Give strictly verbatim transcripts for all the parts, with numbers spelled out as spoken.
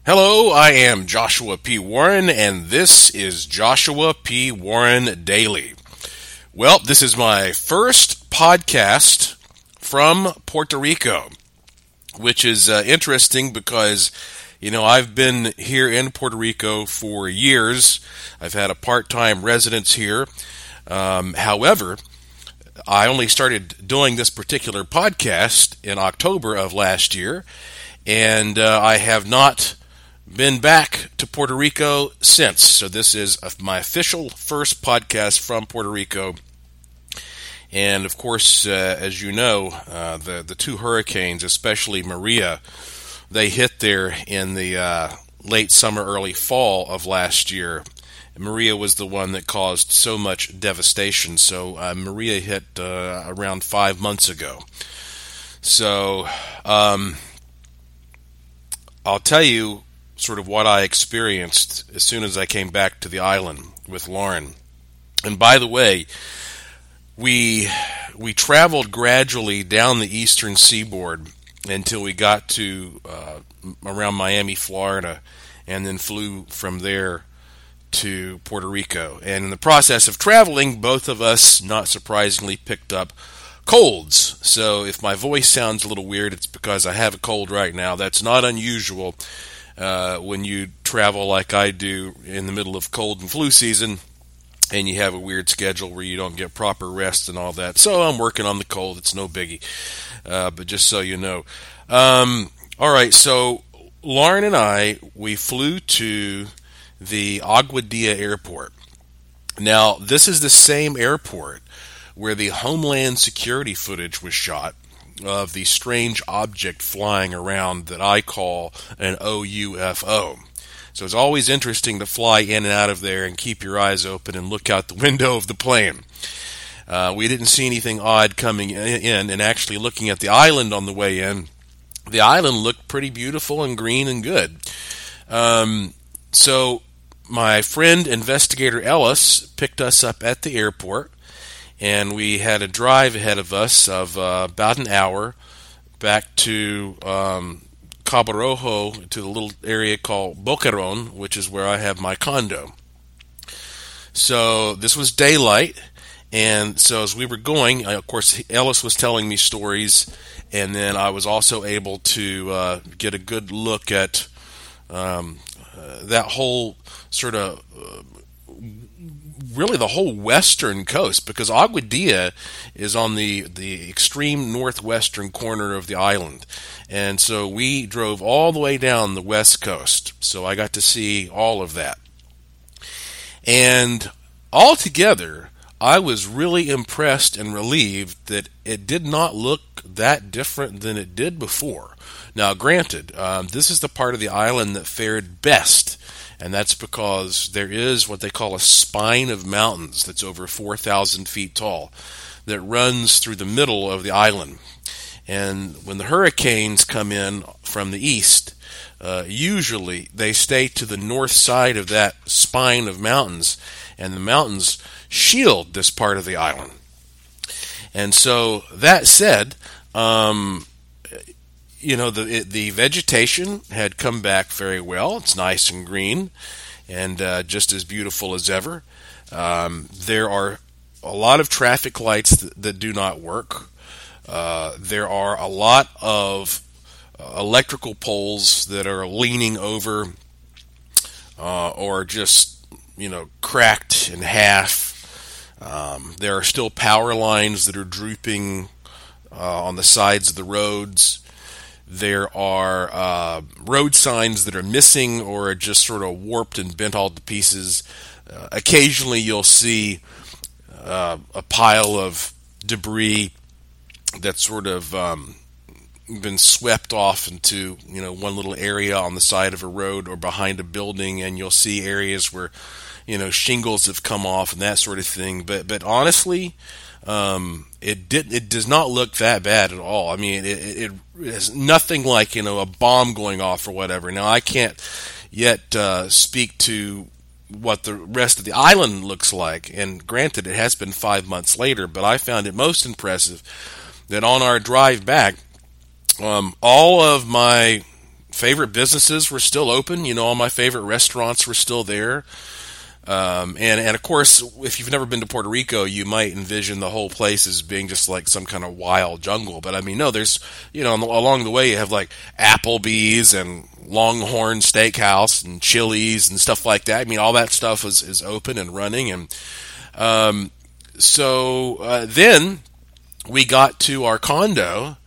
Hello, I am Joshua P. Warren, and this is Joshua P. Warren Daily. Well, this is my first podcast from Puerto Rico, which is uh, interesting because, you know, I've been here in Puerto Rico for years. I've had a part-time residence here. Um, however, I only started doing this particular podcast in October of last year, and uh, I have not been back to Puerto Rico since. So this is my official first podcast from Puerto Rico. And of course, uh, as you know, uh, the, the two hurricanes, especially Maria, they hit there in the uh, late summer, early fall of last year. And Maria was the one that caused so much devastation. So uh, Maria hit uh, around five months ago. So um, I'll tell you sort of what I experienced as soon as I came back to the island with Lauren. And by the way, we we traveled gradually down the eastern seaboard until we got to uh, around Miami, Florida, and then flew from there to Puerto Rico. And in the process of traveling, both of us, not surprisingly, picked up colds. So if my voice sounds a little weird, it's because I have a cold right now. That's not unusual Uh, when you travel like I do in the middle of cold and flu season, and you have a weird schedule where you don't get proper rest and all that. So I'm working on the cold. It's no biggie. Uh, but just so you know. Um, all right, so Lauren and I, we flew to the Aguadilla Airport. Now, this is the same airport where the Homeland Security footage was shot of the strange object flying around that I call an O U F O. So it's always interesting to fly in and out of there and keep your eyes open and look out the window of the plane. Uh, we didn't see anything odd coming in, and actually looking at the island on the way in, the island looked pretty beautiful and green and good. Um, so my friend, Investigator Ellis, picked us up at the airport, and we had a drive ahead of us of uh, about an hour back to um, Cabo Rojo, to the little area called Boquerón, which is where I have my condo. So this was daylight, and so as we were going, of course, Ellis was telling me stories, and then I was also able to uh, get a good look at um, uh, that whole sort of uh, really the whole western coast, because Aguadilla is on the, the extreme northwestern corner of the island. And so we drove all the way down the west coast. So I got to see all of that. And altogether, I was really impressed and relieved that it did not look that different than it did before. Now, granted, um, this is the part of the island that fared best. And that's because there is what they call a spine of mountains that's over four thousand feet tall that runs through the middle of the island. And when the hurricanes come in from the east, uh, usually they stay to the north side of that spine of mountains, and the mountains shield this part of the island. And so, that said, um, you know, the the vegetation had come back very well. It's nice and green and uh, just as beautiful as ever. Um, there are a lot of traffic lights that, that do not work. Uh, there are a lot of uh, electrical poles that are leaning over uh, or just, you know, cracked in half. Um, there are still power lines that are drooping uh, on the sides of the roads. There are uh, road signs that are missing or are just sort of warped and bent all to pieces. Uh, occasionally you'll see uh, a pile of debris that's sort of um, been swept off into, you know, one little area on the side of a road or behind a building, and you'll see areas where, you know, shingles have come off and that sort of thing. But but honestly, Um, it did. It does not look that bad at all. I mean, it, it, it is nothing like, you know, a bomb going off or whatever. Now, I can't yet uh, speak to what the rest of the island looks like. And granted, it has been five months later, but I found it most impressive that on our drive back, um, all of my favorite businesses were still open. You know, all my favorite restaurants were still there. Um, and, and of course, if you've never been to Puerto Rico, you might envision the whole place as being just like some kind of wild jungle. But I mean, no, there's, you know, along the way you have like Applebee's and Longhorn Steakhouse and Chili's and stuff like that. I mean, all that stuff is, is open and running. And um, so uh, then we got to our condo,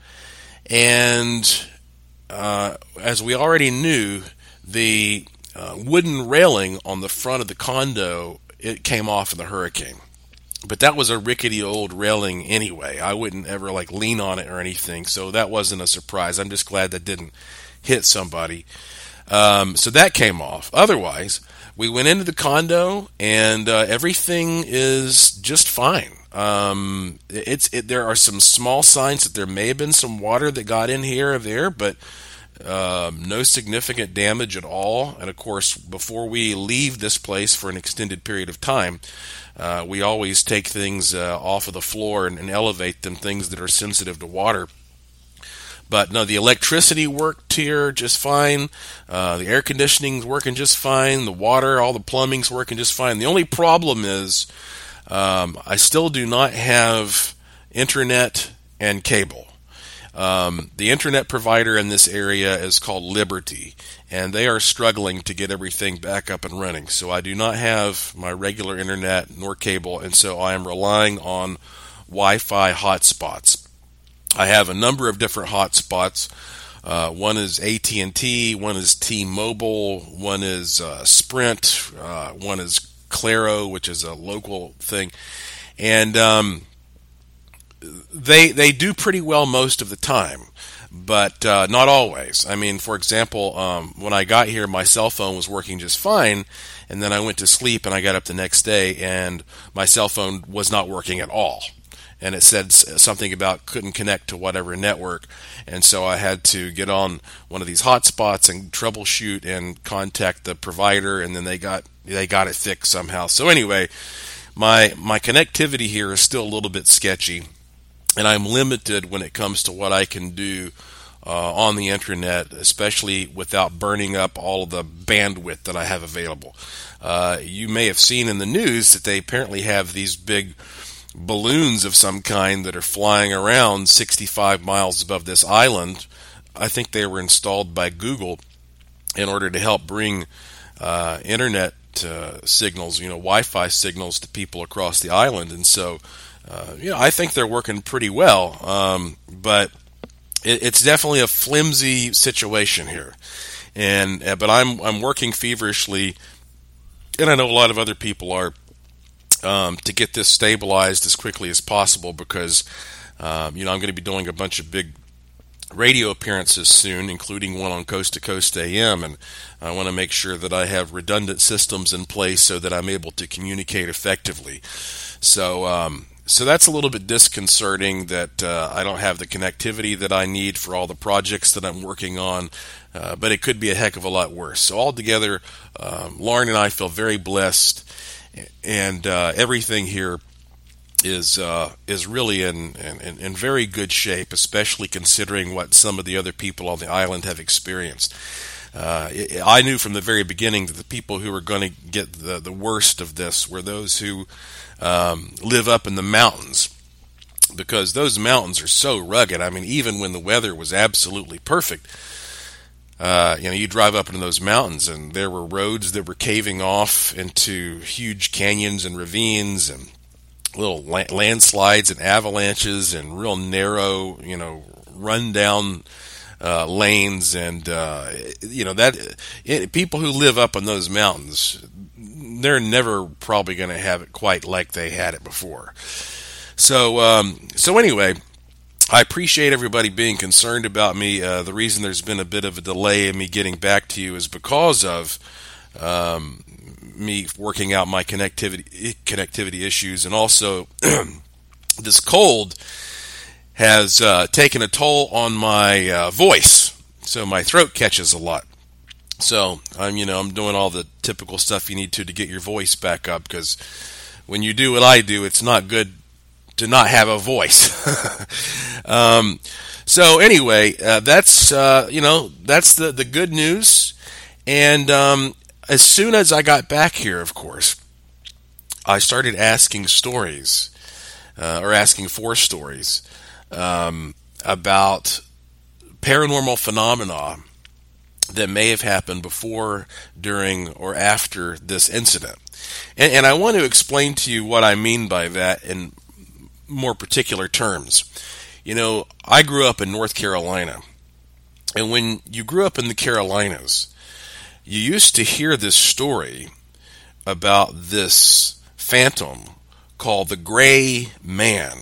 and uh, as we already knew, the uh, wooden railing on the front of the condo, it came off in the hurricane. But that was a rickety old railing anyway. I wouldn't ever like lean on it or anything, so that wasn't a surprise. I'm just glad that didn't hit somebody. Um, so that came off. Otherwise, we went into the condo, and uh, everything is just fine. Um, it's it, there are some small signs that there may have been some water that got in here or there, but um, no significant damage at all. And of course, before we leave this place for an extended period of time, uh, we always take things uh, off of the floor and, and elevate them, things that are sensitive to water. But no, the electricity worked here just fine. Uh, the air conditioning's working just fine. The water, all the plumbing's working just fine. The only problem is um, I still do not have internet and cable. Um, the internet provider in this area is called Liberty, and they are struggling to get everything back up and running. So I do not have my regular internet nor cable, and so I am relying on Wi-Fi hotspots. I have a number of different hotspots. Uh, one is A T and T, one is T-Mobile, one is uh, Sprint, uh, one is Claro, which is a local thing, and um, they they do pretty well most of the time, but uh, not always. I mean, for example, um, when I got here, my cell phone was working just fine, and then I went to sleep, and I got up the next day, and my cell phone was not working at all. And it said something about couldn't connect to whatever network, and so I had to get on one of these hotspots and troubleshoot and contact the provider, and then they got they got it fixed somehow. So anyway, my my connectivity here is still a little bit sketchy, and I'm limited when it comes to what I can do uh, on the internet, especially without burning up all of the bandwidth that I have available. Uh, you may have seen in the news that they apparently have these big balloons of some kind that are flying around sixty-five miles above this island. I think they were installed by Google in order to help bring uh, internet uh, signals, you know, Wi-Fi signals to people across the island. And so, uh, you know, I think they're working pretty well. Um, but it, it's definitely a flimsy situation here. And uh, but I'm I'm working feverishly, and I know a lot of other people are, Um, to get this stabilized as quickly as possible, because um, you know I'm going to be doing a bunch of big radio appearances soon, including one on Coast to Coast A M, and I want to make sure that I have redundant systems in place so that I'm able to communicate effectively. So um, so that's a little bit disconcerting that uh, I don't have the connectivity that I need for all the projects that I'm working on, uh, but it could be a heck of a lot worse. So altogether, um, Lauren and I feel very blessed. And uh, everything here is uh, is really in, in, in very good shape, especially considering what some of the other people on the island have experienced. Uh, it, I knew from the very beginning that the people who were going to get the, the worst of this were those who um, live up in the mountains, because those mountains are so rugged. I mean, even when the weather was absolutely perfect, Uh, you know, you drive up into those mountains, and there were roads that were caving off into huge canyons and ravines, and little landslides and avalanches, and real narrow, you know, run-down uh, lanes, and uh, you know that it, people who live up in those mountains, they're never probably going to have it quite like they had it before. So, um, so anyway. I appreciate everybody being concerned about me. Uh, the reason there's been a bit of a delay in me getting back to you is because of um, me working out my connectivity connectivity issues, and also this cold has uh, taken a toll on my uh, voice, so my throat catches a lot. So I'm, you know, I'm doing all the typical stuff you need to to get your voice back up, because when you do what I do, it's not good to not have a voice. um, So anyway, uh, that's uh, you know that's the the good news. And um, as soon as I got back here, of course, I started asking stories uh, or asking for stories um, about paranormal phenomena that may have happened before, during, or after this incident. And, and I want to explain to you what I mean by that in more particular terms. You know, I grew up in North Carolina, and when you grew up in the Carolinas, you used to hear this story about this phantom called the Gray Man.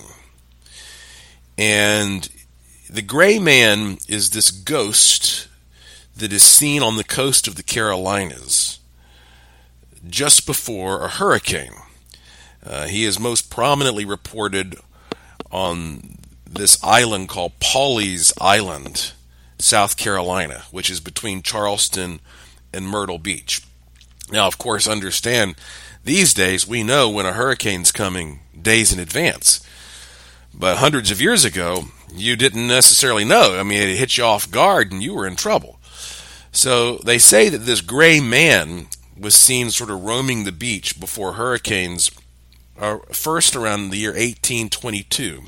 And the Gray Man is this ghost that is seen on the coast of the Carolinas just before a hurricane. Uh, he is most prominently reported on this island called Pawleys Island, South Carolina, which is between Charleston and Myrtle Beach. Now, of course, understand, these days we know when a hurricane's coming days in advance. But hundreds of years ago, you didn't necessarily know. I mean, it hit you off guard and you were in trouble. So they say that this Gray Man was seen sort of roaming the beach before hurricanes, uh, first around the year eighteen twenty-two.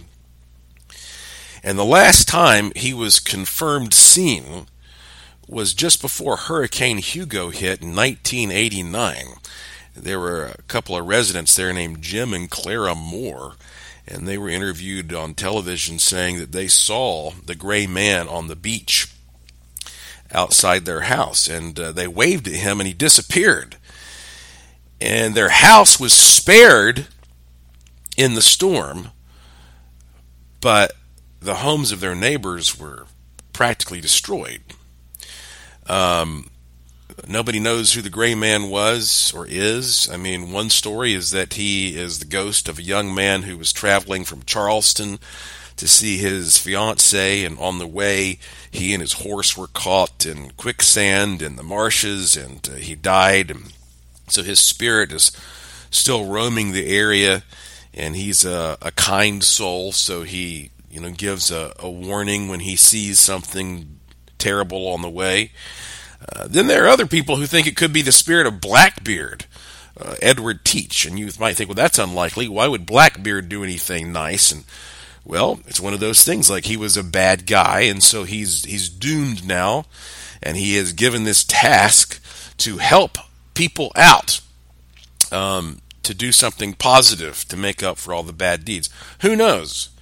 And the last time he was confirmed seen was just before Hurricane Hugo hit in nineteen eighty-nine. There were a couple of residents there named Jim and Clara Moore, and they were interviewed on television saying that they saw the Gray Man on the beach outside their house, and uh, they waved at him and he disappeared. And their house was spared in the storm, but the homes of their neighbors were practically destroyed. Um, nobody knows who the Gray Man was or is. I mean, one story is that he is the ghost of a young man who was traveling from Charleston to see his fiancée, and on the way he and his horse were caught in quicksand in the marshes, and uh, he died. And so his spirit is still roaming the area, and he's a, a kind soul, so he you know gives a, a warning when he sees something terrible on the way. Uh, then there are other people who think it could be the spirit of Blackbeard, uh, Edward Teach, and you might think, well, that's unlikely. Why would Blackbeard do anything nice? And well, it's one of those things, like he was a bad guy, and so he's he's doomed now, and he is given this task to help people out, um, to do something positive to make up for all the bad deeds. Who knows?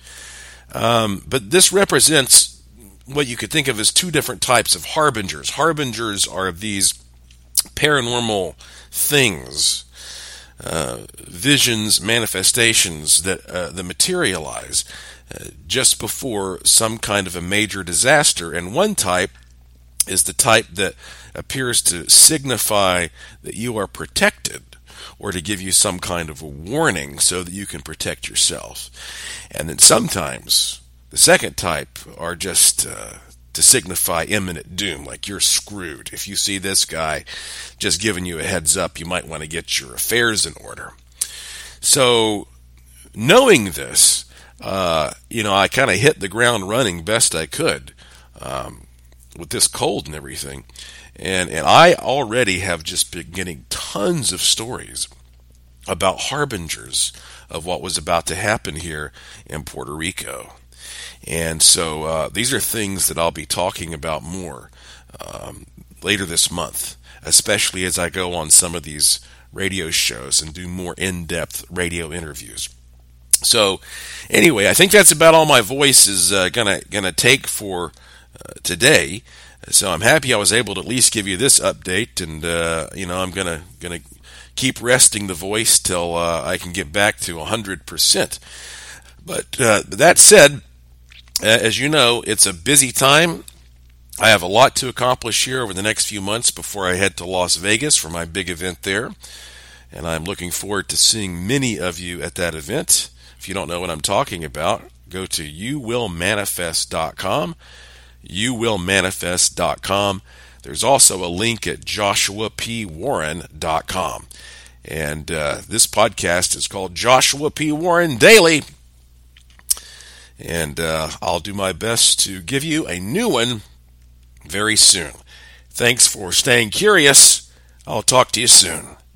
Um, but this represents what you could think of as two different types of harbingers. Harbingers are these paranormal things, uh, visions, manifestations that uh, that materialize uh, just before some kind of a major disaster. And one type is the type that appears to signify that you are protected, or to give you some kind of a warning so that you can protect yourself. And then sometimes the second type are just uh, to signify imminent doom, like you're screwed. If you see this guy just giving you a heads up, you might want to get your affairs in order. So, knowing this, uh, you know, I kind of hit the ground running best I could um, with this cold and everything. And, and I already have just been getting tons of stories about harbingers of what was about to happen here in Puerto Rico. And so uh, these are things that I'll be talking about more um, later this month, especially as I go on some of these radio shows and do more in-depth radio interviews. So anyway, I think that's about all my voice is uh, gonna gonna take for uh, today. So I'm happy I was able to at least give you this update, and uh, you know I'm gonna gonna keep resting the voice till uh, I can get back to one hundred percent. But uh, that said, as you know, it's a busy time. I have a lot to accomplish here over the next few months before I head to Las Vegas for my big event there. And I'm looking forward to seeing many of you at that event. If you don't know what I'm talking about, go to you will manifest dot com. you will manifest dot com. There's also a link at joshua p warren dot com. And uh, this podcast is called Joshua P. Warren Daily. And uh, I'll do my best to give you a new one very soon. Thanks for staying curious. I'll talk to you soon.